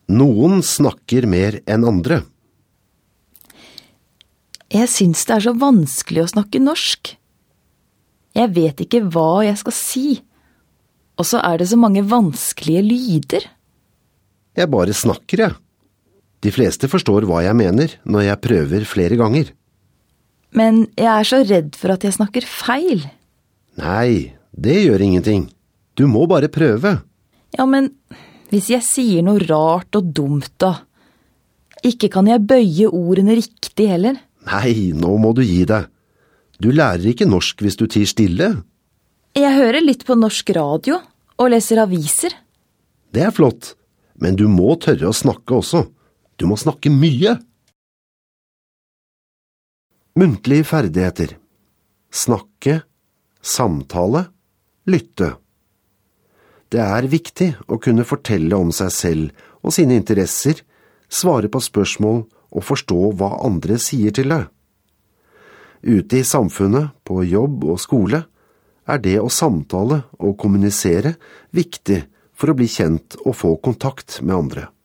Noen snakker mer enn andre. Jeg synes det så vanskelig å snakke norsk. Jeg vet ikke hva jeg skal si. Og så det så mange vanskelige lyder. Jeg bare snakker, jeg. De fleste forstår hva jeg mener når jeg prøver flere ganger. Men jeg så redd for at jeg snakker feil. Nei, det gjør ingenting. Du må bare prøve. Ja, men hvis jeg sier noe rart og dumt da, ikke kan jeg bøye ordene riktig heller. Nei, nå må du gi deg. Du lærer ikke norsk hvis du tier stille. Jeg hører litt på norsk radio og leser aviser. Det flott, men du må tørre å snakke også. Du må snakke mye. Muntlige ferdigheter. Snakke, samtale, lytte. Det viktig å kunne fortelle om seg selv og sine interesser, svare på spørsmål og forstå hva andre sier til deg. Ute i samfunnet, på jobb og skole, det å samtale og kommunisere viktig for å bli kjent og få kontakt med andre.